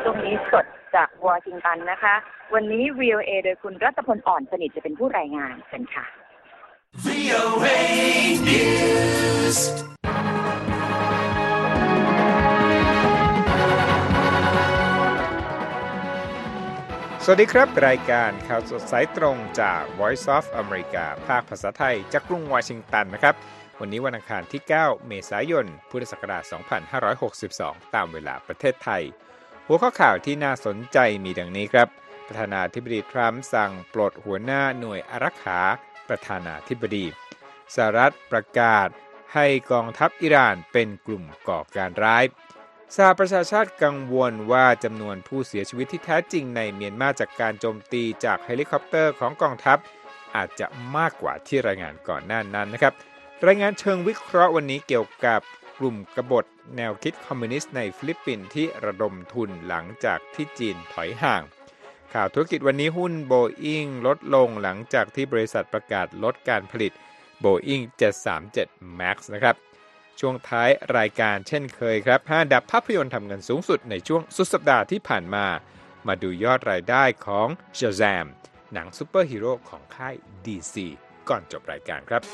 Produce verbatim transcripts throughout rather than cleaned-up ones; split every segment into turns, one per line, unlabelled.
ช่วงนี้สดจากวอชิงตันนะคะวันนี้ วี โอ เอ โดยคุณรัตพลอ่อนสนิทจะเป็นผู้รายงานกันค่ะ วี โอ เอ News
สวัสดีครับรายการข่าวสดสายตรงจาก Voice of America ภาคภาษาไทยจากกรุงวอชิงตันนะครับวันนี้วันอังคารที่เก้าเมษายนพุทธศักราชสองพันห้าร้อยหกสิบสองตามเวลาประเทศไทยหัวข้อข่าวที่น่าสนใจมีดังนี้ครับประธานาธิบดีทรัมป์สั่งปลดหัวหน้าหน่วยอารักขาประธานาธิบดีสหรัฐประกาศให้กองทัพอิหร่านเป็นกลุ่มก่อการร้ายสหประชาชาติกังวลว่าจำนวนผู้เสียชีวิตที่แท้จริงในเมียนมาจากการโจมตีจากเฮลิคอปเตอร์ของกองทัพอาจจะมากกว่าที่รายงานก่อนหน้านั้นนะครับรายงานเชิงวิเคราะห์วันนี้เกี่ยวกับกลุ่มกบฏแนวคิดคอมมิวนิสต์ในฟิลิปปินส์ที่ระดมทุนหลังจากที่จีนถอยห่างข่าวธุรกิจวันนี้หุ้นโบอิ้งลดลงหลังจากที่บริษัทประกาศลดการผลิตโบอิ้งเจ็ดสามเจ็ด แม็กซ์ นะครับช่วงท้ายรายการเช่นเคยครับห้าอันดับภาพยนตร์ทำเงินสูงสุดในช่วงสุดสัปดาห์ที่ผ่านมามาดูยอดรายได้ของ Shazam หนังซูเปอร์ฮีโร่ของค่าย ดี ซี ก่อนจบรายการครับ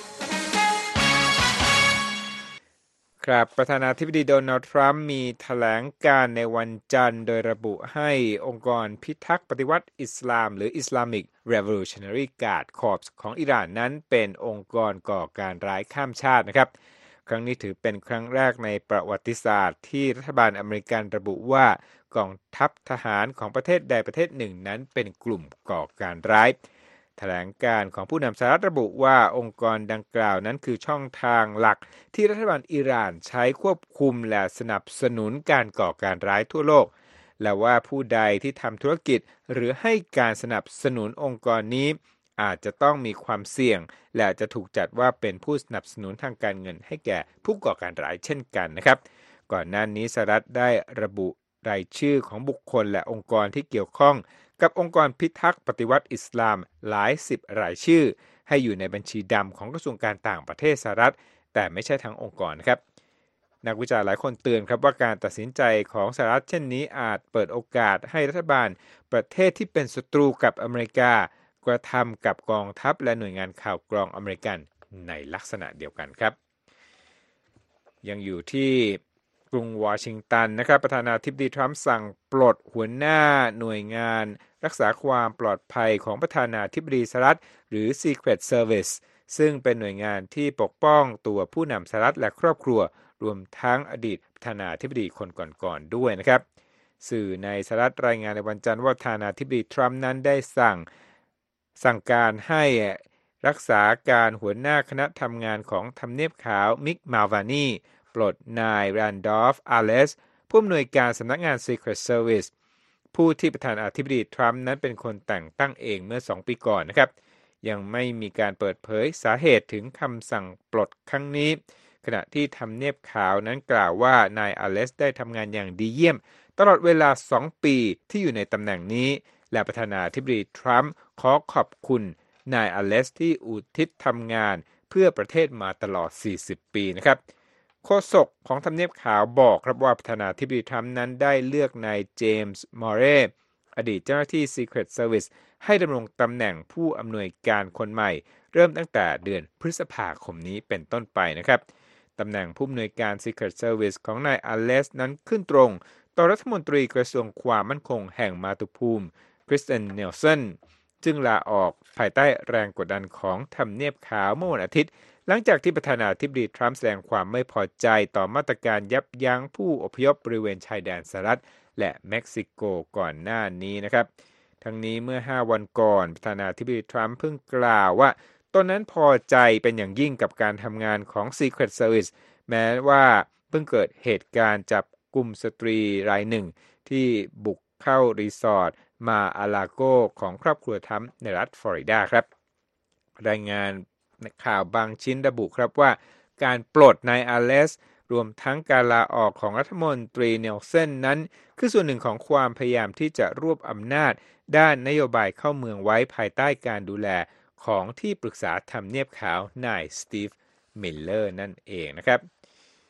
ครับประธานาธิบดีโดนัลด์ทรัมป์มีแถลงการในวันจันทร์โดยระบุให้องค์กรพิทักษ์ปฏิวัติอิสลามหรือ Islamic Revolutionary Guard Corps ของอิหร่านนั้นเป็นองค์กรก่อการร้ายข้ามชาตินะครับครั้งนี้ถือเป็นครั้งแรกในประวัติศาสตร์ที่รัฐบาลอเมริกันระบุว่ากองทัพทหารของประเทศใดประเทศหนึ่งนั้นเป็นกลุ่มก่อการร้ายแถลงการของผู้นำสหรัฐระบุว่าองค์กรดังกล่าวนั้นคือช่องทางหลักที่รัฐบาลอิหร่านใช้ควบคุมและสนับสนุนการก่อการร้ายทั่วโลกและว่าผู้ใดที่ทำธุรกิจหรือให้การสนับสนุนองค์กรนี้อาจจะต้องมีความเสี่ยงและจะถูกจัดว่าเป็นผู้สนับสนุนทางการเงินให้แก่ผู้ก่อการร้ายเช่นกันนะครับก่อนหน้านี้สหรัฐได้ระบุรายชื่อของบุคคลและองค์กรที่เกี่ยวข้องกับองค์กรพิทักษ์ปฏิวัติอิสลามหลายสิบรายชื่อให้อยู่ในบัญชีดำของกระทรวงการต่างประเทศสหรัฐแต่ไม่ใช่ทั้งองค์กรนะครับนักวิจารณ์หลายคนเตือนครับว่าการตัดสินใจของสหรัฐเช่นนี้อาจเปิดโอกาสให้รัฐบาลประเทศที่เป็นศัตรูกับอเมริกากระทำกับกองทัพและหน่วยงานข่าวกรองอเมริกันในลักษณะเดียวกันครับยังอยู่ที่กรุงวอชิงตันนะครับประธานาธิบดีทรัมป์สั่งปลดหัวหน้าหน่วยงานรักษาความปลอดภัยของประธานาธิบดีสหรัฐหรือ Secret Service ซึ่งเป็นหน่วยงานที่ปกป้องตัวผู้นำสหรัฐและครอบครัวรวมทั้งอดีตประธานาธิบดีคนก่อนๆด้วยนะครับสื่อในสหรัฐรายงานในวันจันทร์ว่าประธานาธิบดีทรัมป์นั้นได้สั่งสั่งการให้รักษาการหัวหน้าคณะทำงานของทำเนียบขาวมิกมาลวานีปลดนายแรนดอล์ฟอาเลสผู้อำนวยการสำนักงาน Secret Service ผู้ที่ประธานาธิบดีทรัมป์นั้นเป็นคนแต่งตั้งเองเมื่อสองปีก่อนนะครับยังไม่มีการเปิดเผยสาเหตุถึงคำสั่งปลดครั้งนี้ขณะที่ทำเนียบขาวนั้นกล่าวว่านายอาเลสได้ทำงานอย่างดีเยี่ยมตลอดเวลาสองปีที่อยู่ในตำแหน่งนี้และประธานาธิบดีทรัมป์ขอขอบคุณนายอาเลสที่อุทิศทำงานเพื่อประเทศมาตลอดสี่สิบปีนะครับโฆษกของทำเนียบขาวบอกครับว่าประธานาธิบดีทรัมป์นั้นได้เลือกนายเจมส์มอร์เรย์อดีตเจ้าหน้าที่ Secret Service ให้ดำรงตำแหน่งผู้อำนวยการคนใหม่เริ่มตั้งแต่เดือนพฤษภาคมนี้เป็นต้นไปนะครับตำแหน่งผู้อำนวยการ Secret Service ของนายอาเลสนั้นขึ้นตรงต่อรัฐมนตรีกระทรวงความมั่นคงแห่งมาตุภูมิคริสเตนเนลสันจึงลาออกภายใต้แรงกดดันของทำเนียบขาวเมื่อวันอาทิตย์หลังจากที่ประธานาธิบดีทรัมป์แสดงความไม่พอใจต่อมาตรการยับยั้งผู้อพยพบริเวณชายแดนสหรัฐและเม็กซิโกก่อนหน้านี้นะครับทั้งนี้เมื่อห้าวันก่อนประธานาธิบดีทรัมป์เพิ่งกล่าวว่าตนนั้นพอใจเป็นอย่างยิ่งกับการทำงานของ Secret Service แม้ว่าเพิ่งเกิดเหตุการณ์จับกุมสตรีรายหนึ่งที่บุกเข้ารีสอร์ทมาอาลาโกของครอบครัวทรัมป์ในรัฐฟลอริดาครับรายงานข่าวบางชิ้นระบุครับว่าการปลดนายอาเลสรวมทั้งการลาออกของรัฐมนตรีเนลสันนั้นคือส่วนหนึ่งของความพยายามที่จะรวบอำนาจด้านนโยบายเข้าเมืองไว้ภายใต้การดูแลของที่ปรึกษาทำเนียบขาวนายสตีฟมิลเลอร์นั่นเองนะครับ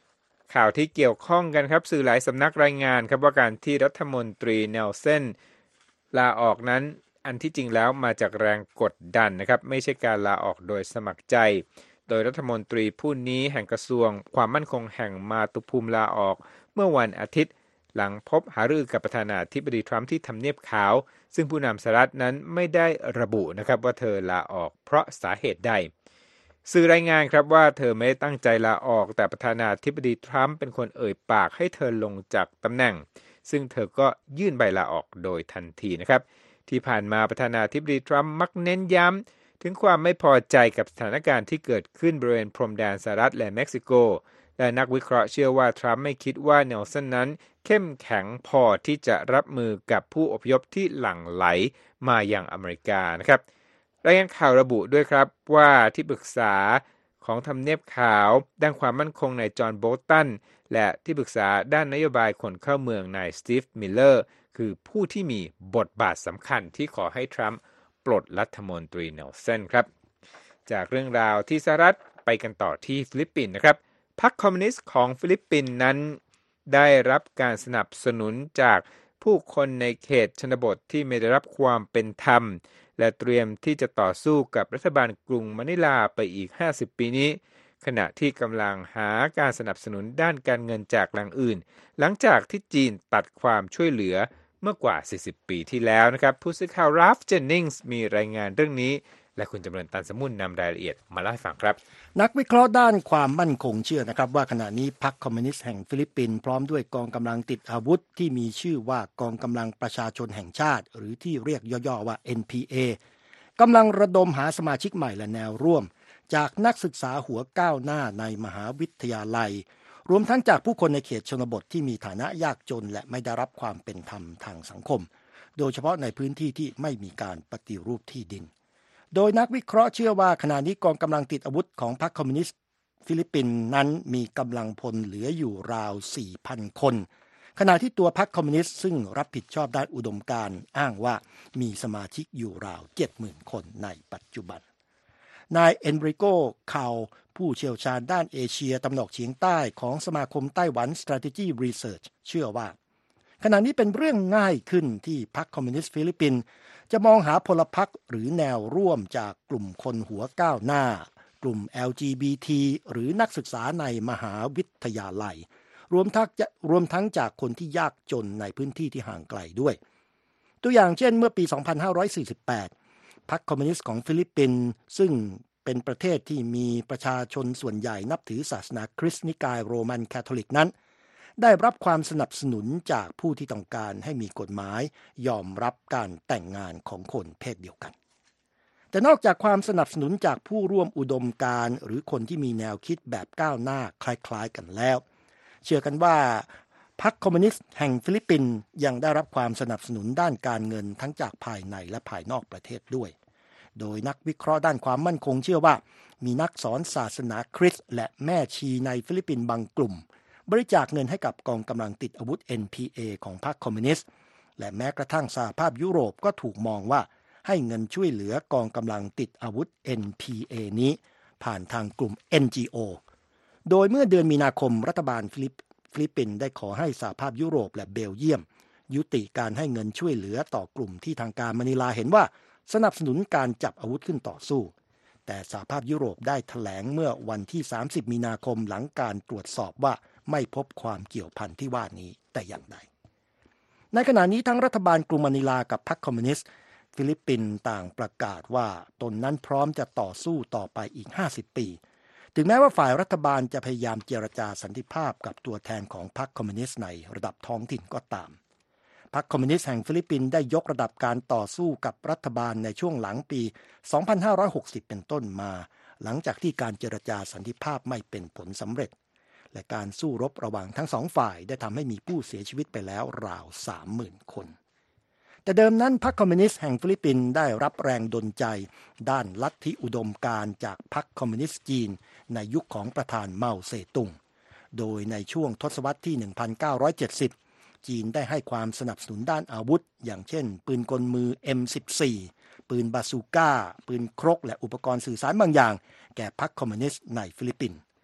ข่าวที่เกี่ยวข้องกันครับสื่อหลายสำนักรายงานครับว่าการที่รัฐมนตรีเนลสันลาออกนั้นอันที่จริงแล้วมาจากแรงกดดันนะครับไม่ใช่การลาออกโดยสมัครใจโดยรัฐมนตรีผู้นี้แห่งกระทรวงความมั่นคงแห่งมาตุภูมิลาออกเมื่อวันอาทิตย์หลังพบหารือกับประธานาธิบดีทรัมป์ที่ทำเนียบขาวซึ่งผู้นำสหรัฐนั้นไม่ได้ระบุนะครับว่าเธอลาออกเพราะสาเหตุใดสื่อรายงานครับว่าเธอไม่ได้ตั้งใจลาออกแต่ประธานาธิบดีทรัมป์เป็นคนเอ่ยปากให้เธอลงจากตำแหน่งซึ่งเธอก็ยื่นใบลาออกโดยทันทีนะครับที่ผ่านมาประธานาธิบดีทรัมป์มักเน้นย้ำถึงความไม่พอใจกับสถานการณ์ที่เกิดขึ้นบริเวณพรมแดนสหรัฐและเม็กซิโกและนักวิเคราะห์เชื่อว่าทรัมป์ไม่คิดว่าเนลสันนั้นเข้มแข็งพอที่จะรับมือกับผู้อพยพที่หลั่งไหลมายังอเมริกานะครับรายงานข่าวระบุด้วยครับว่าที่ปรึกษาของทำเนียบขาวด้านความมั่นคงนายจอห์นโบลตันและที่ปรึกษาด้านนโยบายคนเข้าเมืองนายสตีฟมิลเลอร์คือผู้ที่มีบทบาทสำคัญที่ขอให้ทรัมป์ปลดรัฐมนตรีเนลสันครับจากเรื่องราวที่สหรัฐไปกันต่อที่ฟิลิปปินส์นะครับพรรคคอมมิวนิสต์ของฟิลิปปินส์นั้นได้รับการสนับสนุนจากผู้คนในเขตชนบทที่ไม่ได้รับความเป็นธรรมและเตรียมที่จะต่อสู้กับรัฐบาลกรุงมะนิลาไปอีกห้าสิบปีนี้ขณะที่กำลังหาการสนับสนุนด้านการเงินจากแหล่งอื่นหลังจากที่จีนตัดความช่วยเหลือเมื่อกว่าสี่สิบปีที่แล้วนะครับผู้สื่อข่าวราฟเจนนิงส์มีรายงานเรื่องนี้และคุณจำเริญตันสมุนนำรายละเอียดมาเล่าให้ฟังครับ
นักวิเคราะห์ด้านความมั่นคงเชื่อนะครับว่าขณะนี้พรรคคอมมิวนิสต์แห่งฟิลิปปินส์พร้อมด้วยกองกำลังติดอาวุธที่มีชื่อว่ากองกำลังประชาชนแห่งชาติหรือที่เรียกย่อๆว่า เอ็น พี เอ กำลังระดมหาสมาชิกใหม่และแนวร่วมจากนักศึกษาหัวก้าวหน้าในมหาวิทยาลัยรวมทั้งจากผู้คนในเขตชนบทที่มีฐานะยากจนและไม่ได้รับความเป็นธรรมทางสังคมโดยเฉพาะในพื้นที่ที่ไม่มีการปฏิรูปที่ดินโดยนักวิเคราะห์เชื่อว่าขณะนี้กองกำลังติดอาวุธของพรรคคอมมิวนิสต์ฟิลิปปินส์นั้นมีกำลังพลเหลืออยู่ราว สี่พัน คนขณะที่ตัวพรรคคอมมิวนิสต์ซึ่งรับผิดชอบด้านอุดมการณ์อ้างว่ามีสมาชิกอยู่ราว เจ็ดหมื่น คนในปัจจุบันนายเอนริโกคาวผู้เชี่ยวชาญด้านเอเชียตะวันออกเฉียงใต้ของสมาคมไต้หวัน Strategy Research เชื่อว่าขณะนี้เป็นเรื่องง่ายขึ้นที่พรรคคอมมิวนิสต์ฟิลิปปินส์จะมองหาพลพรรคหรือแนวร่วมจากกลุ่มคนหัวก้าวหน้ากลุ่ม แอล จี บี ที หรือนักศึกษาในมหาวิทยาลัยรวมทั้งรวมทั้งจากคนที่ยากจนในพื้นที่ที่ห่างไกลด้วยตัวอย่างเช่นเมื่อปี สองพันห้าร้อยสี่สิบแปด พรรคคอมมิวนิสต์ของฟิลิปปินส์ซึ่งเป็นประเทศที่มีประชาชนส่วนใหญ่นับถือศาสนาคริสต์นิกายโรมันคาทอลิกนั้นได้รับความสนับสนุนจากผู้ที่ต้องการให้มีกฎหมายยอมรับการแต่งงานของคนเพศเดียวกันแต่นอกจากความสนับสนุนจากผู้ร่วมอุดมการณ์หรือคนที่มีแนวคิดแบบก้าวหน้าคล้ายๆกันแล้วเชื่อกันว่าพรรคคอมมิวนิสต์แห่งฟิลิปปินส์ยังได้รับความสนับสนุนด้านการเงินทั้งจากภายในและภายนอกประเทศด้วยโดยนักวิเคราะห์ด้านความมั่นคงเชื่อว่ามีนักสอนศาสนาคริสต์และแม่ชีในฟิลิปปินส์บางกลุ่มบริจาคเงินให้กับกองกำลังติดอาวุธ เอ็น พี เอ ของพรรคคอมมิวนิสต์และแม้กระทั่งสหภาพยุโรปก็ถูกมองว่าให้เงินช่วยเหลือกองกำลังติดอาวุธ เอ็น พี เอ นี้ผ่านทางกลุ่ม เอ็น จี โอ โดยเมื่อเดือนมีนาคมรัฐบาลฟิลิปฟิลิปปินส์ได้ขอให้สหภาพยุโรปและเบลเยียมยุติการให้เงินช่วยเหลือต่อกลุ่มที่ทางการมะนิลาเห็นว่าสนับสนุนการจับอาวุธขึ้นต่อสู้แต่สหภาพยุโรปได้แถลงเมื่อวันที่สามสิบมีนาคมหลังการตรวจสอบว่าไม่พบความเกี่ยวพันที่ว่านี้แต่อย่างใดในขณะนี้ทั้งรัฐบาลกรุงมะนิลากับพรรคคอมมิวนิสต์ฟิลิปปินส์ต่างประกาศว่าตนนั้นพร้อมจะต่อสู้ต่อไปอีกห้าสิบปีถึงแม้ว่าฝ่ายรัฐบาลจะพยายามเจรจาสันติภาพกับตัวแทนของพรรคคอมมิวนิสต์ในระดับท้องถิ่นก็ตามพรรคคอมมิวนิสต์แห่งฟิลิปปินส์ได้ยกระดับการต่อสู้กับรัฐบาลในช่วงหลังปี สองพันห้าร้อยหกสิบ เป็นต้นมาหลังจากที่การเจรจาสันติภาพไม่เป็นผลสำเร็จและการสู้รบระหว่างทั้งสองฝ่ายได้ทำให้มีผู้เสียชีวิตไปแล้วราว สามหมื่น คนแต่เดิมนั้นพรรคคอมมิวนิสต์แห่งฟิลิปปินส์ได้รับแรงดลใจด้านลัทธิอุดมการณ์จากพรรคคอมมิวนิสต์จีนในยุคของประธานเมาเซตุงโดยในช่วงทศวรรษที่ หนึ่งพันเก้าร้อยเจ็ดสิบ จีนได้ให้ความสนับสนุนด้านอาวุธอย่างเช่นปืนกลมือ เอ็ม สิบสี่ ปืนบาซูก้าปืนครกและอุปกรณ์สื่อสารบางอย่างแก่พรรคคอมมิวนิสต์ในฟิลิปปินส์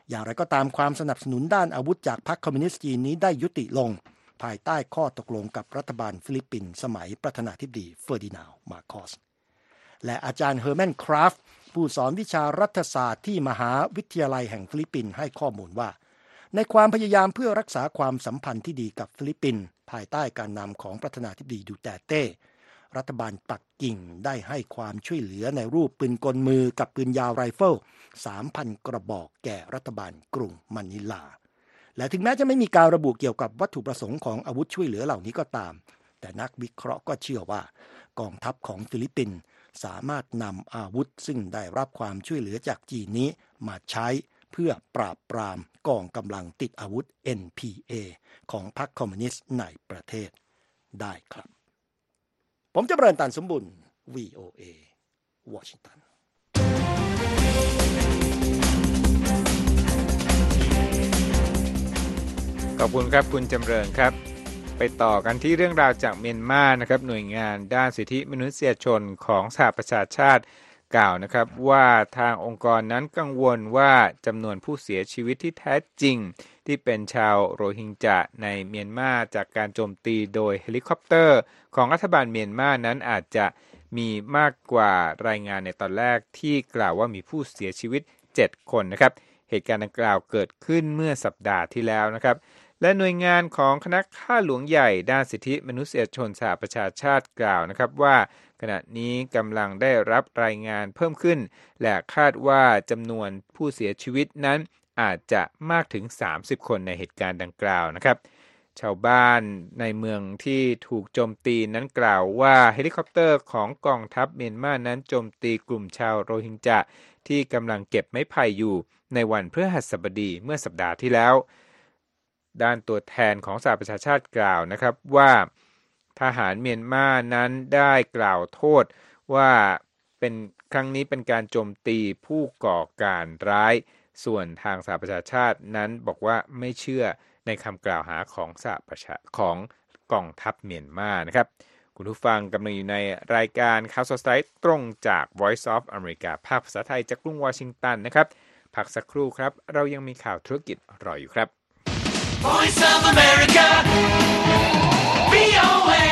อย่างไรก็ตามความสนับสนุนด้านอาวุธจากพรรคคอมมิวนิสต์จีนนี้ได้ยุติลงภายใต้ข้อตกลงกับรัฐบาลฟิลิปปินส์สมัยประธานาธิบดีเฟอร์ดินานด์ มาโคสและอาจารย์เฮอร์แมน คราฟต์ผู้สอนวิชารัฐศาสตร์ที่มหาวิทยาลัยแห่งฟิลิปปินส์ให้ข้อมูลว่าในความพยายามเพื่อรักษาความสัมพันธ์ที่ดีกับฟิลิปปินส์ภายใต้การนำของประธานาธิบดีดูเตเต้รัฐบาลปักกิ่งได้ให้ความช่วยเหลือในรูปปืนกลมือกับปืนยาวไรเฟิล สามพัน กระบอกแก่รัฐบาลกรุงมะนิลาและถึงแม้จะไม่มีการระบุเกี่ยวกับวัตถุประสงค์ของอาวุธช่วยเหลือเหล่านี้ก็ตามแต่นักวิเคราะห์ก็เชื่อว่ากองทัพของฟิลิปปินส์สามารถนำอาวุธซึ่งได้รับความช่วยเหลือจากจีนนี้มาใช้เพื่อปราบปรามกองกำลังติดอาวุธ เอ็น พี เอ ของพรรคคอมมิวนิสต์ในประเทศได้ครับผมจำเริญตันสมบุญ วี โอ เอ วอชิงตัน
ขอบคุณครับคุณจำเริญครับไปต่อกันที่เรื่องราวจากเมียนมานะครับหน่วยงานด้านสิทธิมนุษยชนของสหประชาชาติกล่าวนะครับว่าทางองค์กรนั้นกังวลว่าจำนวนผู้เสียชีวิตที่แท้จริงที่เป็นชาวโรฮิงญาในเมียนมาจากการโจมตีโดยเฮลิคอปเตอร์ของรัฐบาลเมียนมานั้นอาจจะมีมากกว่ารายงานในตอนแรกที่กล่าวว่ามีผู้เสียชีวิตเจ็ดคนนะครับเหตุการณ์ดังกล่าวเกิดขึ้นเมื่อสัปดาห์ที่แล้วนะครับและหน่วยงานของคณะข้าหลวงใหญ่ด้านสิทธิมนุษยชนสหประชาชาติกล่าวนะครับว่าขณะนี้กำลังได้รับรายงานเพิ่มขึ้นและคาดว่าจำนวนผู้เสียชีวิตนั้นอาจจะมากถึงสามสิบคนในเหตุการณ์ดังกล่าวนะครับชาวบ้านในเมืองที่ถูกโจมตีนั้นกล่าวว่าเฮลิคอปเตอร์ของกองทัพเมียนมานั้นโจมตีกลุ่มชาวโรฮิงญาที่กำลังเก็บไม้ไผ่อยู่ในวันพฤหัสบดีเมื่อสัปดาห์ที่แล้วด้านตัวแทนของสหประชาชาติกล่าวนะครับว่าทหารเมียนมานั้นได้กล่าวโทษว่าเป็นครั้งนี้เป็นการโจมตีผู้ก่อการร้ายส่วนทางสหประชาชาตินั้นบอกว่าไม่เชื่อในคำกล่าวหาของสหประชาของกองทัพเมียนมานะครับคุณผู้ฟังกำลังอยู่ในรายการข่าวสดสายตรงจาก Voice of America ภาคภาษาไทยจากกรุงวอชิงตันนะครับพักสักครู่ครับเรายังมีข่าวธุรกิจรออยู่ครับ
Voice of America วี โอ เอ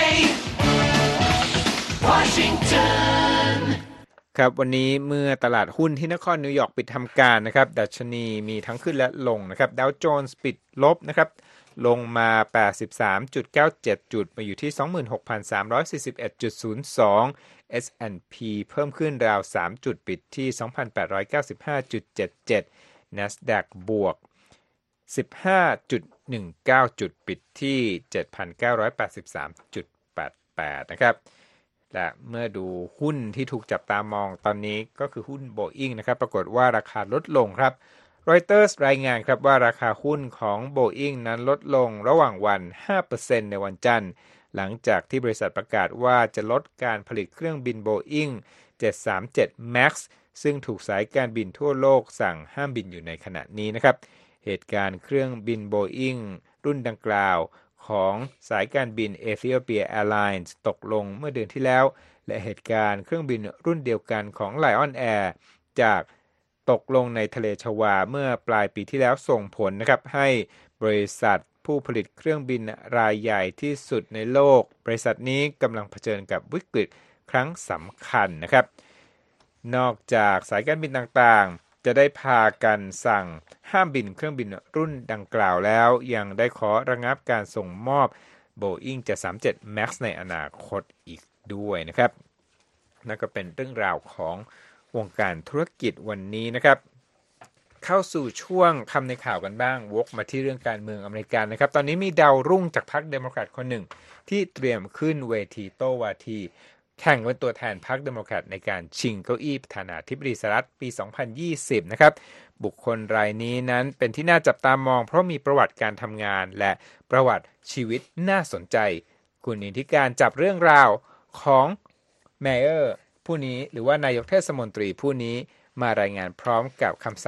Washington
ครับวันนี้เมื่อตลาดหุ้นที่นครนิวยอร์กปิดทำการนะครับดัชนีมีทั้งขึ้นและลงนะครับดาวโจนส์ปิดลบนะครับลงมา แปดสิบสามจุดเก้าเจ็ด จุดมาอยู่ที่ สองหมื่นหกพันสามร้อยสี่สิบเอ็ดจุดศูนย์สอง เอส แอนด์ พี เพิ่มขึ้นราวสามจุดปิดที่ สองพันแปดร้อยเก้าสิบห้าจุดเจ็ดเจ็ด NASDAQ บวกสิบห้าจุดหนึ่งเก้า จุดปิดที่ เจ็ดพันเก้าร้อยแปดสิบสามจุดแปดแปด นะครับและเมื่อดูหุ้นที่ถูกจับตามองตอนนี้ก็คือหุ้น Boeing นะครับปรากฏว่าราคาลดลงครับ Reuters รายงานครับว่าราคาหุ้นของ Boeing นั้นลดลงระหว่างวัน ห้าเปอร์เซ็นต์ ในวันจันทร์หลังจากที่บริษัทประกาศว่าจะลดการผลิตเครื่องบิน Boeing เจ็ดสามเจ็ด แม็กซ์ ซึ่งถูกสายการบินทั่วโลกสั่งห้ามบินอยู่ในขณะนี้นะครับเหตุการณ์เครื่องบิน Boeing รุ่นดังกล่าวของสายการบิน Ethiopia Airlines ตกลงเมื่อเดือนที่แล้วและเหตุการณ์เครื่องบินรุ่นเดียวกันของ Lion Air จากตกลงในทะเลชวาเมื่อปลายปีที่แล้วส่งผลนะครับให้บริษัทผู้ผลิตเครื่องบินรายใหญ่ที่สุดในโลกบริษัทนี้กำลังเผชิญกับวิกฤตครั้งสำคัญนะครับนอกจากสายการบินต่างๆจะได้พากันสั่งห้ามบินเครื่องบินรุ่นดังกล่าวแล้วยังได้ขอระงับการส่งมอบ Boeing เจ็ดสามเจ็ด แม็กซ์ ในอนาคตอีกด้วยนะครับนั่นก็เป็นเรื่องราวของวงการธุรกิจวันนี้นะครับเข้าสู่ช่วงคำในข่าวกันบ้างวกมาที่เรื่องการเมืองอเมริกันนะครับตอนนี้มีดาวรุ่งจากพรรคเดโมแครตคนหนึ่งที่เตรียมขึ้นเวทีโต้วาทีแข่งเป็นตัวแทนพรรคเดโมแครตในการชิงเก้าอี้ประธานาธิบดีสหรัฐปีสองพันยี่สิบนะครับบุคคลรายนี้นั้นเป็นที่น่าจับตามองเพราะมีประวัติการทำงานและประวัติชีวิตน่าสนใจคุณนิติการจับเรื่องราวของเมเยอร์ผู้นี้หรือว่านายกเทศมนตรีผู้นี้มารายงานพร้อมกับคำศัพท์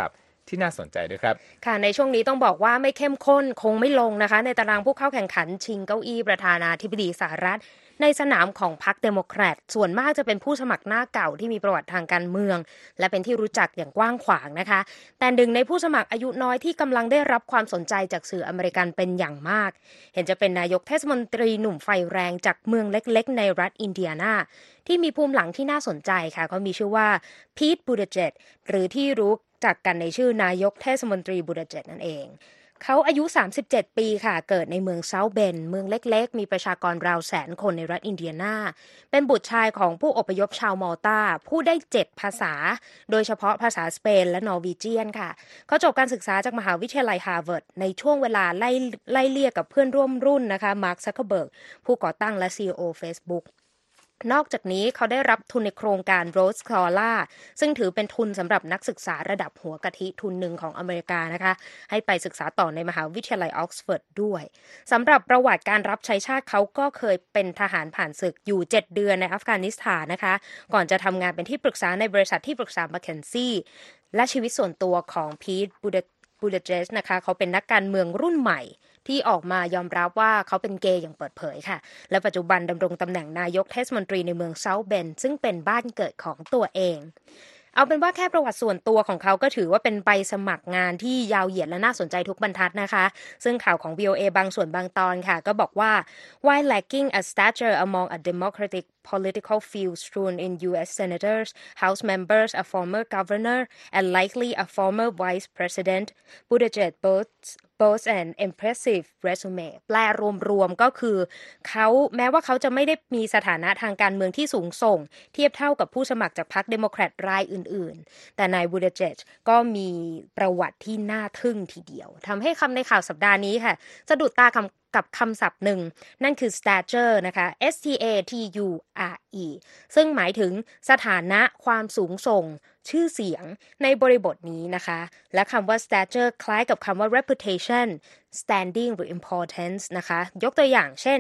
ที่น่าสนใจด้วยครับ
ค่ะในช่วงนี้ต้องบอกว่าไม่เข้มข้นคงไม่ลงนะคะในตารางผู้เข้าแข่งขันชิงเก้าอี้ประธานาธิบดีสหรัฐในสนามของพรรคเดโมแครตส่วนมากจะเป็นผู้สมัครหน้าเก่าที่มีประวัติทางการเมืองและเป็นที่รู้จักอย่างกว้างขวางนะคะแต่หนึ่งในผู้สมัครอายุน้อยที่กำลังได้รับความสนใจจากสื่ออเมริกันเป็นอย่างมากเห็นจะเป็นนายกเทศมนตรีหนุ่มไฟแรงจากเมืองเล็กๆในรัฐอินเดียนาที่มีภูมิหลังที่น่าสนใจค่ะเขามีชื่อว่าพีท บูติเจจหรือที่รู้จักกันในชื่อนายกเทศมนตรีบูติเจจนั่นเองเขาอายุสามสิบเจ็ดปีค่ะเกิดในเมืองเซาท์เบนเมืองเล็กๆมีประชากรราวแสนคนในรัฐอินเดียนาเป็นบุตรชายของผู้อพยพชาวมอลตาผู้ได้เจ็ดภาษาโดยเฉพาะภาษาสเปนและนอร์วีเจียนค่ะเขาจบการศึกษาจากมหาวิทยาลัยฮาร์วาร์ดในช่วงเวลาไล่ไล่เลี่ยกับเพื่อนร่วมรุ่นนะคะมาร์ค ซักเคอร์เบิร์กผู้ก่อตั้งและ ซี อี โอ Facebookนอกจากนี้เขาได้รับทุนในโครงการ Rhodes Scholar ซึ่งถือเป็นทุนสำหรับนักศึกษาระดับหัวกะทิทุนหนึ่งของอเมริกานะคะให้ไปศึกษาต่อในมหาวิทยาลัยออกซฟอร์ดด้วยสำหรับประวัติการรับใช้ชาติเขาก็เคยเป็นทหารผ่านศึกอยู่เจ็ดเดือนในอัฟกานิสถานนะคะก่อนจะทำงานเป็นที่ปรึกษาในบริษัทที่ปรึกษา McKinsey และชีวิตส่วนตัวของพีท บูติเจจนะคะเขาเป็นนักการเมืองรุ่นใหม่ที่ออกมายอมรับว่าเขาเป็นเกย์อย่างเปิดเผยค่ะและปัจจุบันดำรงตำแหน่งนายกเทศมนตรีในเมืองเซาท์เบนซึ่งเป็นบ้านเกิดของตัวเองเอาเป็นว่าแค่ประวัติส่วนตัวของเขาก็ถือว่าเป็นใบสมัครงานที่ยาวเหยียดและน่าสนใจทุกบรรทัดนะคะซึ่งข่าวของ วี โอ เอ บางส่วนบางตอนค่ะก็บอกว่า while lacking a stature among a democratic political field strewn in ยู เอส senators, House members, a former governor, and likely a former vice president, Buttigieg boasts boasts an impressive resume แปลรวมๆก็คือเขาแม้ว่าเขาจะไม่ได้มีสถานะทางการเมืองที่สูงส่งเทียบเท่ากับผู้สมัครจากพรรคเดโมแครตรายอื่นๆแต่นาย Buttigieg ก็มีประวัติที่น่าทึ่งทีเดียวทำให้คำในข่าวสัปดาห์นี้ค่ะสะดุดตาคำกับคำศัพท์หนึ่งนั่นคือ stature นะคะ S T A T U R E ซึ่งหมายถึงสถานะความสูงส่งชื่อเสียงในบริบทนี้นะคะและคำว่า stature คล้ายกับคำว่า reputation standing หรือ importance นะคะยกตัวอย่างเช่น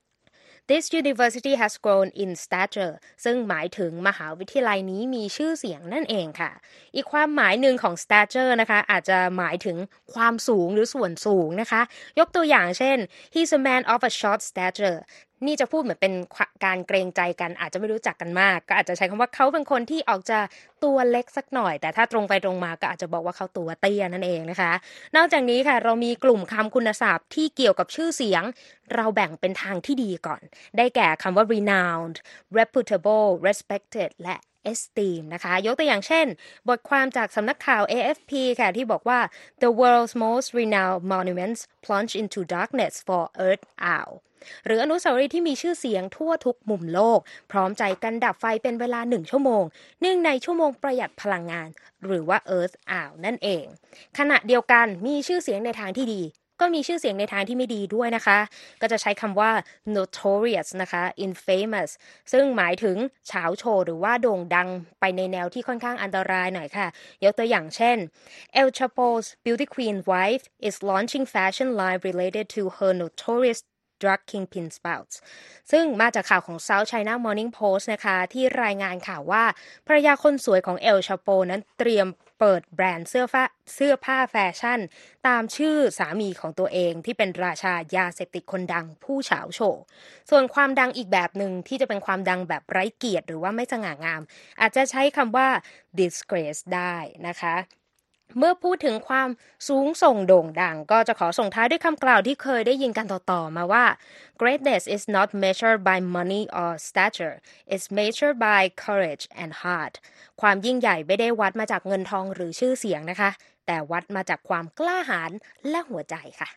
This university has grown in stature ซึ่งหมายถึงมหาวิทยาลัยนี้มีชื่อเสียงนั่นเองค่ะอีกความหมายหนึ่งของ stature นะคะอาจจะหมายถึงความสูงหรือส่วนสูงนะคะยกตัวอย่างเช่น He's a man of a short stature นี่จะพูดเหมือนเป็นการเกรงใจกันอาจจะไม่รู้จักกันมากก็อาจจะใช้คำว่าเขาเป็นคนที่ออกจะตัวเล็กสักหน่อยแต่ถ้าตรงไปตรงมาก็อาจจะบอกว่าเขาตัวเตี้ยนั่นเองนะคะนอกจากนี้ค่ะเรามีกลุ่มคำคุณศัพท์ที่เกี่ยวกับชื่อเสียงเราแบ่งเป็นทางที่ดีก่อนได้แก่คำว่า renowned reputable respected และ esteem นะคะยกตัวอย่างเช่นบทความจากสำนักข่าว เอ เอฟ พี ค่ะที่บอกว่า the world's most renowned monuments plunge into darkness for Earth Hourหรืออนุสาวรีย์ที่มีชื่อเสียงทั่วทุกมุมโลกพร้อมใจกันดับไฟเป็นเวลาหนึ่งชั่วโมงเนื่องในชั่วโมงประหยัดพลังงานหรือว่า Earth Hour นั่นเองขณะเดียวกันมีชื่อเสียงในทางที่ดีก็มีชื่อเสียงในทางที่ไม่ดีด้วยนะคะก็จะใช้คำว่า notorious นะคะ infamous ซึ่งหมายถึงเฉาโชว์หรือว่าโด่งดังไปในแนวที่ค่อนข้างอันตรายหน่อยค่ะยกตัวอย่างเช่น El Chapo's beauty queen wife is launching fashion line related to her notorious drug kingpin spouts ซึ่งมาจากข่าวของ South China Morning Post นะคะที่รายงานข่าวว่าภรรยาคนสวยของเอลชาโปนั้นเตรียมเปิดแบรนด์เสื้อผ้าเสื้อผ้าแฟชั่นตามชื่อสามีของตัวเองที่เป็นราชายาเสพติดคนดังผู้เฉาโฉส่วนความดังอีกแบบหนึ่งที่จะเป็นความดังแบบไร้เกียรติหรือว่าไม่สง่างามอาจจะใช้คำว่า disgrace ได้นะคะเมื่อพูดถึงความสูงส่งโด่งดังก็จะขอส่งท้ายด้วยคำกล่าวที่เคยได้ยินกันต่อๆมาว่า greatness is not measured by money or stature it's measured by courage and heart ความยิ่งใหญ่ไม่ได้วัดมาจากเงินทองหรือชื่อเสียงนะคะแต่วัดมาจากความกล้าหาญและหัวใจค่ะ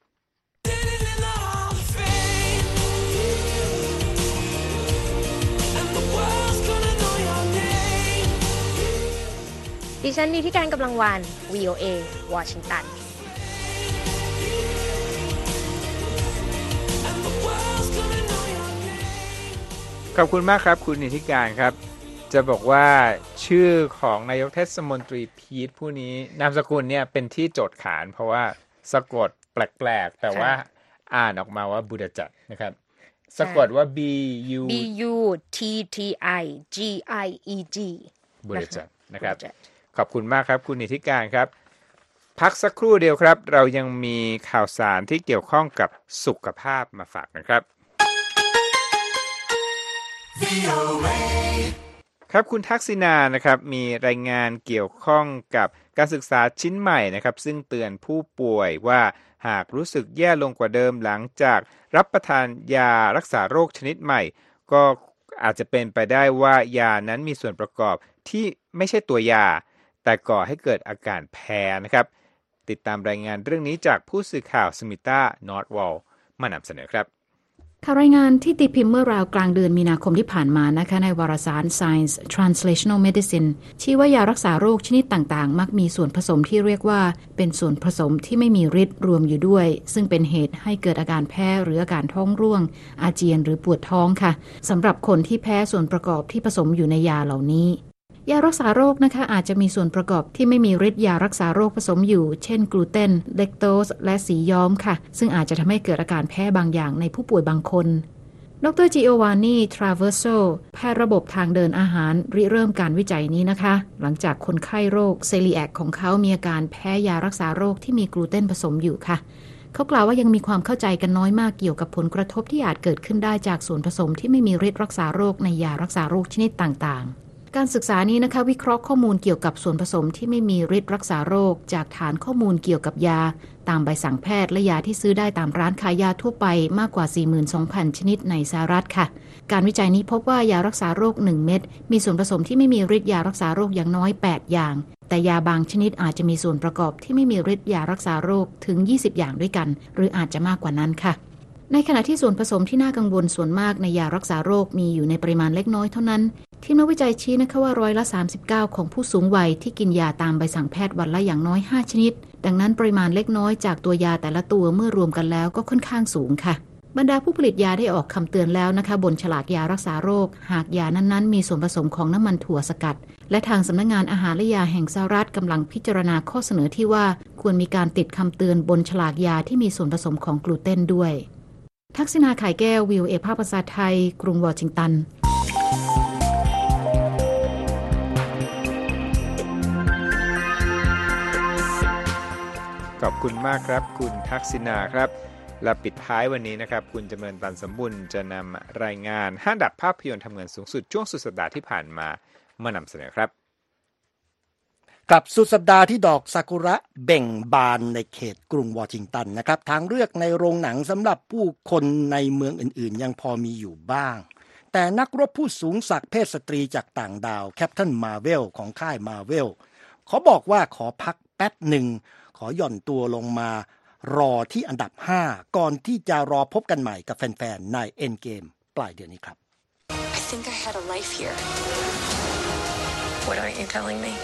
ดิฉันนิติการกำลังวาน วี โอ เอ วอชิงตัน
ขอบคุณมากครับคุณนิติการครับจะบอกว่าชื่อของนายกเทศมนตรีพีทผู้นี้นามสกุลเนี่ยเป็นที่โจทย์ขานเพราะว่าสะกดแปลกๆแต่ว่าอ่านออกมาว่าบูดาจัดนะครับสะกดว่า B U
B U T T I G I E G
บูดาจัดนะครับขอบคุณมากครับคุณนิติการครับพักสักครู่เดียวครับเรายังมีข่าวสารที่เกี่ยวข้องกับสุขภาพมาฝากกันครับครับคุณทักษิณานะครับมีรายงานเกี่ยวข้องกับการศึกษาชิ้นใหม่นะครับซึ่งเตือนผู้ป่วยว่าหากรู้สึกแย่ลงกว่าเดิมหลังจากรับประทานยารักษาโรคชนิดใหม่ก็อาจจะเป็นไปได้ว่ายานั้นมีส่วนประกอบที่ไม่ใช่ตัวยาแต่ก่อให้เกิดอาการแพ้นะครับติดตามรายงานเรื่องนี้จากผู้สื่อข่าวสมิต้านอร์ทวอลมานำเสนอครับ
ข่าวรายงานที่ตีพิมพ์เมื่อราวกลางเดือนมีนาคมที่ผ่านมานะคะในวารสาร Science Translational Medicine ชี้ว่ายารักษาโรคชนิดต่างๆมักมีส่วนผสมที่เรียกว่าเป็นส่วนผสมที่ไม่มีฤทธิ์รวมอยู่ด้วยซึ่งเป็นเหตุให้เกิดอาการแพ้หรืออาการท้องร่วงอาเจียนหรือปวดท้องค่ะสำหรับคนที่แพ้ส่วนประกอบที่ผสมอยู่ในยาเหล่านี้ยารักษาโรคนะคะอาจจะมีส่วนประกอบที่ไม่มีฤทธิ์ยารักษาโรคผสมอยู่เช่นกลูเตนเลคโตสและสีย้อมค่ะซึ่งอาจจะทำให้เกิดอาการแพ้บางอย่างในผู้ป่วยบางคนดรจิโอวานีทราเวอร์โซแพทย์ระบบทางเดินอาหารริเริ่มการวิจัยนี้นะคะหลังจากคนไข้โรคเซลิแอคของเขามีอาการแพ้ยารักษาโรคที่มีกลูเตนผสมอยู่ค่ะเขากล่าวว่ายังมีความเข้าใจกันน้อยมากเกี่ยวกับผลกระทบที่อาจเกิดขึ้นได้จากส่วนผสมที่ไม่มีฤทธิ์รักษาโรคในยารักษาโรคชนิดต่างๆการศึกษานี้นะคะวิเคราะห์ข้อมูลเกี่ยวกับส่วนผสมที่ไม่มีฤทธิ์รักษาโรคจากฐานข้อมูลเกี่ยวกับยาตามใบสั่งแพทย์และยาที่ซื้อได้ตามร้านขายยาทั่วไปมากกว่า สี่หมื่นสองพัน ชนิดในสหรัฐค่ะการวิจัยนี้พบว่ายารักษาโรคหนึ่งเม็ดมีส่วนผสมที่ไม่มีฤทธิ์ยารักษาโรคอย่างน้อยแปดอย่างแต่ยาบางชนิดอาจจะมีส่วนประกอบที่ไม่มีฤทธิ์ยารักษาโรคถึงยี่สิบอย่างด้วยกันหรืออาจจะมากกว่านั้นค่ะในขณะที่ส่วนผสมที่น่ากังวลส่วนมากในยารักษาโรคมีอยู่ในปริมาณเล็กน้อยเท่านั้นที่นักวิจัยชี้นะคะว่าร้อยละสามสิบเก้าของผู้สูงวัยที่กินยาตามใบสั่งแพทย์วันละอย่างน้อยห้าชนิดดังนั้นปริมาณเล็กน้อยจากตัวยาแต่ละตัวเมื่อรวมกันแล้วก็ค่อนข้างสูงค่ะบรรดาผู้ผลิตยาได้ออกคำเตือนแล้วนะคะบนฉลากยารักษาโรคหากยานั้นๆมีส่วนผสมของน้ำมันถั่วสกัดและทางสำนักงานอาหารและยาแห่งสหรัฐกำลังพิจารณาข้อเสนอที่ว่าควรมีการติดคำเตือนบนฉลากยาที่มีส่วนผสมของกลูเตนด้วยทักษิณา ไข่แก้ว วิว เอ ภาคภาษาไทย กรุงวอชิงตัน
ขอบคุณมากครับคุณทักษิณาครับและปิดท้ายวันนี้นะครับคุณจำเริญตันสมบุญจะนำรายงานห้าอันดับภาพยนตร์ทำเงินสูงสุดช่วงสุดสัปดาห์ที่ผ่านมามานำเสนอครับ
กับสุดสัปดาห์ที่ดอกซากุระเบ่งบานในเขตกรุงวอชิงตันนะครับทางเลือกในโรงหนังสำหรับผู้คนในเมืองอื่นๆยังพอมีอยู่บ้างแต่นักรบผู้สูงศักดิ์เพศสตรีจากต่างดาวแคปตันมาร์เวลของค่ายมาร์เวลขอบอกว่าขอพักแป๊บหนึ่งขอหย่อนตัวลงมารอที่อันดับห้าก่อนที่จะรอพบกันใหม่กับแฟนๆใน Endgame ปลายเดือนนี้ครับ
I think I had a life here. What aren't you telling me?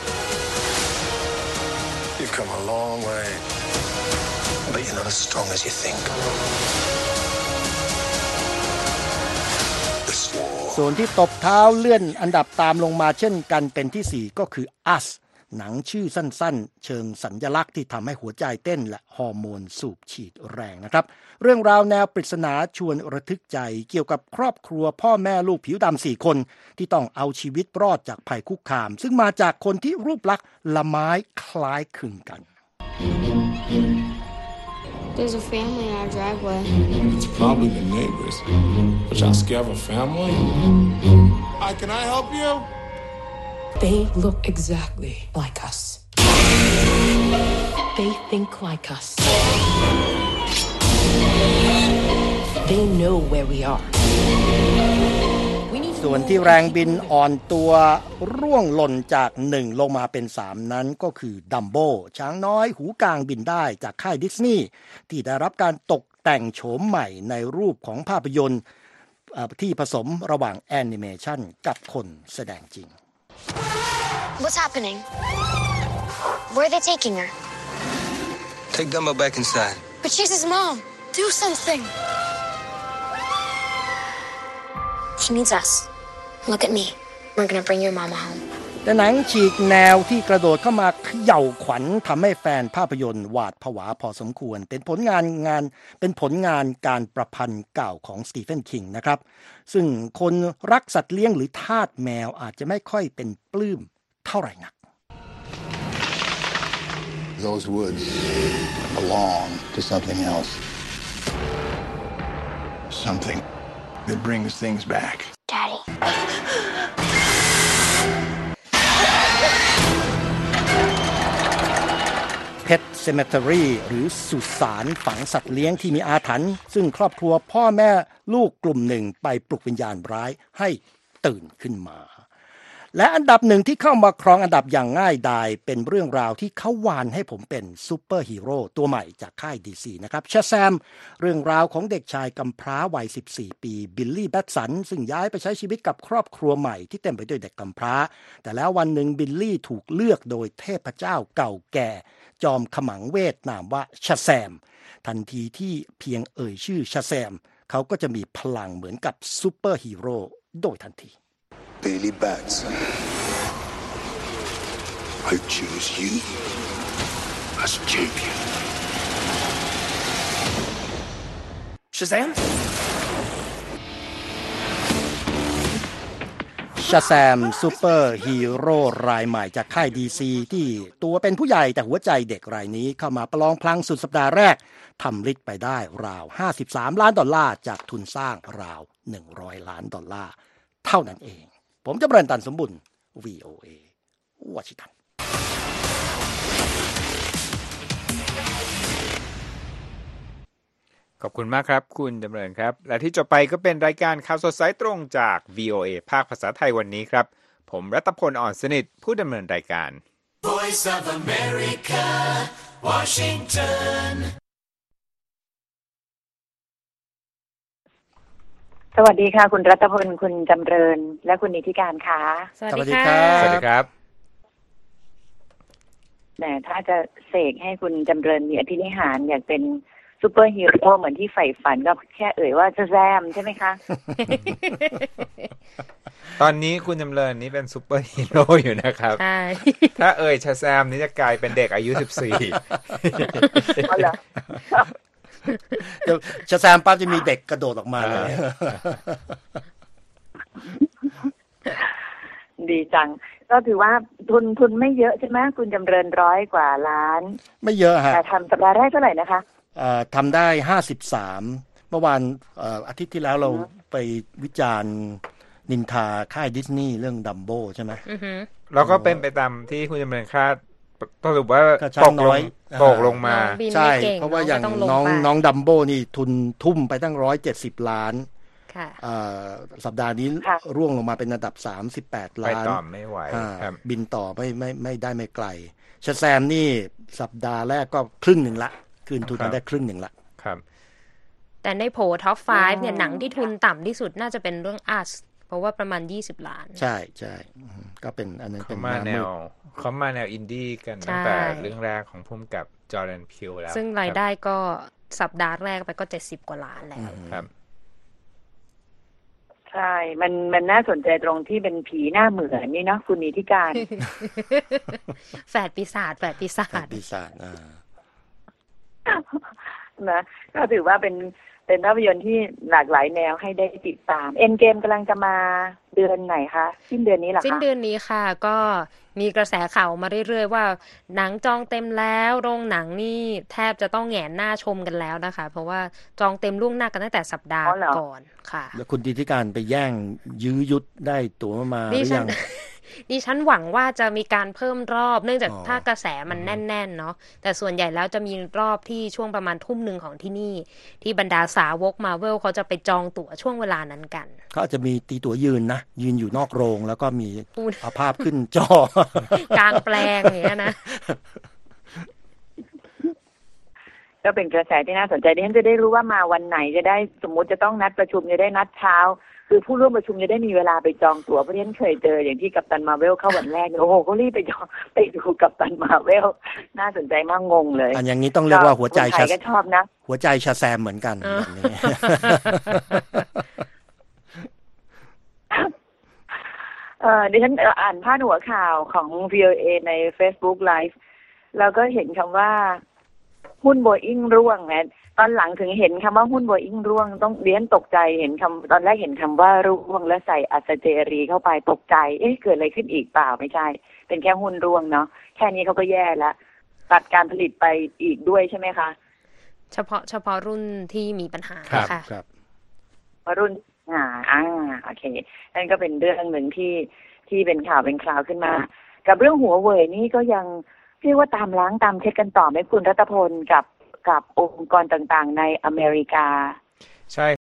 You've come a long way, but you're not as strong as you think. This war.
ส่วนที่ตบเท้าเลื่อนอันดับตามลงมาเช่นกันเป็นที่สี่ก็คือ Usหนังชื่อสั้นๆเชิงสัญลักษณ์ที่ทำให้หัวใจเต้นและฮอร์โมนสูบฉีดแรงนะครับเรื่องราวแนวปริศนาชวนระทึกใจเกี่ยวกับครอบครัวพ่อแม่ลูกผิวดำสี่คนที่ต้องเอาชีวิตรอดจากภัยคุกคามซึ่งมาจากคนที่รูปลักษณ์ละไม้คล้ายคลึงกัน
There's a family in our driveway.
It's probably the neighbors. But y'all scared of a family? Hi, can I help
you?They look exactly like us. They think like us. They know where we are.
ส่วนที่แรงบินอ่อนตัวร่วงหล่นจากหนึ่งลงมาเป็นสามนั้นก็คือดัมโบช้างน้อยหูกลางบินได้จากค่ายดิสนีย์ที่ได้รับการตกแต่งโฉมใหม่ในรูปของภาพยนตร์ที่ผสมระหว่างแอนิเมชันกับคนแสดงจริง
What's happening? Where are they taking her?
Take Dumbo back inside.
But she's his mom. Do something. She needs us. Look at me. We're gonna bring your mama home.
แต่หนังฉีกแนวที่กระโดดเข้ามาเขย่าขวัญทำให้แฟนภาพยนตร์หวาดผวาพอสมควรเป็นผลงานงานเป็นผลงานการประพันธ์เก่าของสตีเฟนคิงนะครับซึ่งคนรักสัตว์เลี้ยงหรือทาสแมวอาจจะไม่ค่อยเป็นปลื้มเท่าไหร่นัก
Those woods belong to something else. Something that brings things back.
Daddy.
Pet Cemetery หรือสุสานฝังสัตว์เลี้ยงที่มีอาถรรพ์ซึ่งครอบครัวพ่อแม่ลูกกลุ่มหนึ่งไปปลุกวิญญาณร้ายให้ตื่นขึ้นมาและอันดับหนึ่งที่เข้ามาครองอันดับอย่างง่ายดายเป็นเรื่องราวที่เขาวานให้ผมเป็นซูเปอร์ฮีโร่ตัวใหม่จากค่าย ดี ซี นะครับชาแซมเรื่องราวของเด็กชายกำพร้าวัยสิบสี่ปีบิลลี่แบตสันซึ่งย้ายไปใช้ชีวิตกับครอบครัวใหม่ที่เต็มไปด้วยเด็กกำพร้าแต่แล้ววันหนึ่งบิลลี่ถูกเลือกโดยเทพเจ้าเก่าแก่จอมขมังเวทนามว่าชาแซมทันทีที่เพียงเอ่ยชื่อชาแซมเขาก็จะมีพลังเหมือนกับซูเปอร์ฮีโร่โดยทันที
Billy Batson, I choose you as champion.
Shazam?
ชาแซมซูเปอร์ฮีโร่รายใหม่จากค่าย ดี ซี ที่ตัวเป็นผู้ใหญ่แต่หัวใจเด็กรายนี้เข้ามาประลองพลังสุดสัปดาห์แรกทำฤทธิ์ไปได้ราวห้าสิบสามล้านดอลลาร์จากทุนสร้างราวหนึ่งร้อยล้านดอลลาร์เท่านั้นเองผมจะเบรนตันสมบุญ วี โอ เอ วอชิงตัน
ขอบคุณมากครับคุณจำเริญครับและที่จบไปก็เป็นรายการข่าวสดสายตรงจาก วี โอ เอ ภาคภาษาไทยวันนี้ครับผมรัตพลอ่อนสนิทผู้ดำเนินรายการ
Voice of America Washington
สวัสดีค่ะคุณรัตพลคุณจำเริญและคุณนิติการค่ะ
สวัสดีค่ะ
สวัสดีครับ
แต่ถ้าจะเสกให้คุณจำเริญมีอภินิหารอยากเป็นซูเปอร์ฮีโร่เหมือนที่ใฝ่ฝันก็แค่เอ่ยว่าจะแซมใช่ไหมคะ
ตอนนี้คุณจำเริญนี่เป็นซูเปอร์ฮีโร่อยู่นะครับใช่ถ้าเอ่ยชาแซมนี่จะกลายเป็นเด็กอายุสิบสี่
อ๋อเหรอ
เดี๋ยวชาแซมป้าจะมีเด็กกระโดดออกมาเลย
ดีจังก็ถือว่าทุนทุนไม่เยอะใช่ไหมคุณจำเริญร้อยกว่าล้าน
ไม่เยอะฮะ
แต่ทำสัปดาห์แรกเท่าไหร่นะคะ
ทำได้ห้าสิบสามเมื่อวานอาทิตย์ที่แล้วเราไปวิจารณ์นินทาค่ายดิสนีย์เรื่องดัมโบ้ใช่ไหม
เราก็เป็นไปตามที่คุณจำเริญคาดต้องถือว่าตกลงตกลงมา
ใช่เพราะว่าอย่างน้องน้องดัมโบ้นี่ทุนทุ่มไปตั้งร้อยเจ็ดสิบล้านสัปดาห์นี้ร่วงลงมาเป็นระดับสามสิบแปดล้าน
ไปต่อไม่ไหว
บินต่อไม่ไม่ไม่ได้ไม่ไกลชาแซมนี่สัปดาห์แรกก็ครึ่งหนึ่งละคืนทุนมาได้ครึ่งหนึ่งละ
ครับ
แต่ในโผท็อปห้าเนี่ยหนังที่ทุนต่ำที่สุดน่าจะเป็นเรื่อง Us เพราะว่าประมาณยี่สิบล้าน
ใช่ใช่ก็เป็นอันนั้นเป็น
มาแนวเขามาแนวอินดี้กันตั้งแต่เรื่องแรกของพุ่มกับจอร์แดนพิวแล้ว
ซึ่งรายได้ก็สัปดาห์แรกไปก็เจ็ดสิบกว่าล้านแล้ว
ครับ
ใช่มันมันน่าสนใจตรงที่เป็นผีหน้าเหมือนนี่เนาะคุณนิติการ
แฝดปีศาจแฝดปีศาจ
ปีศาจอ่า
นะก็ถือว่าเป็นเป็นภาพยนตร์ที่หลากหลายแนวให้ได้ติดตามเอ็นเกมกำลังจะมาเดือนไหนคะสิ้นเดือนนี้เหรอคะ
สิ้นเดือนนี้ค่ะก็มีกระแสข่าวมาเรื่อยๆว่าหนังจองเต็มแล้วโรงหนังนี่แทบจะต้องแหงนหน้าชมกันแล้วนะคะเพราะว่าจองเต็มล่วงหน้ากันตั้งแต่สัปดาห์ก่อนค่ะ
แล้วคุณดิธิการไปแย่งยื้อยุดได้ตั๋วมาหรือยัง
ดิฉันหวังว่าจะมีการเพิ่มรอบเนื่องจากถ้ากระแสมันแน่นๆเนาะแต่ส่วนใหญ่แล้วจะมีรอบที่ช่วงประมาณทุ่มหนึ่งของที่นี่ที่บรรดาสาวกมาเวลเขาจะไปจองตั๋วช่วงเวลานั้นกัน
เขาอาจจะมีตีตั๋วยืนนะยืนอยู่นอกโรงแล้วก็มีเอาภาพขึ้นจอก
ลางแปลงอย่างนี้นะ
ก็เป็นกระแสที่น่าสนใจดิฉันจะได้รู้ว่ามาวันไหนจะได้สมมุติจะต้องนัดประชุมจะได้นัดเช้าคือผู้ร่วมประชุมจะได้มีเวลาไปจองตั๋วเพราะฉะนั้นเคยเจออย่างที่กัปตันมาร์เวลเข้าวันแรกโอ้โหเขารีบไปจองไปดูกัปตันมาร์เวลน่าสนใจมากงงเลย
อันอย่างนี้ต้องเรียกว่าหัวใจ
ชาก็ชอบนะ
หัวใจชาแซมเหมือนกันแบบนี้
เออดิฉันอ่านพาดหัวข่าวของ วี โอ เอ ใน Facebook Live แล้วก็เห็นคำว่าหุ้นโบอิ้งร่วงนะตอนหลังถึงเห็นคำว่าหุ้นโบอิ้งร่วงต้องเรียนตกใจเห็นคำตอนแรกเห็นคำว่าร่วงแล้วใส่อัสเจรีเข้าไปตกใจเอ๊ะเกิดอะไรขึ้นอีกเปล่าไม่ใช่เป็นแค่หุ้นร่วงเนาะแค่นี้เขาก็แย่แล้วตัดการผลิตไปอีกด้วยใช่ไหมคะ
เฉพาะเฉพาะรุ่นที่มีปัญหาค่ะ
ครับ
รุ่นอ่าอ่าโอเคนั่นก็เป็นเรื่องหนึ่งที่ที่เป็นข่าวเป็นคราวขึ้นมากับเรื่องหัวเว่ยนี่ก็ยังเรียกว่าตามล้างตามเช็ดกันต่อไหมคุณรัตพลกับกับองค์กรต่างๆในอเมริกา
ใช่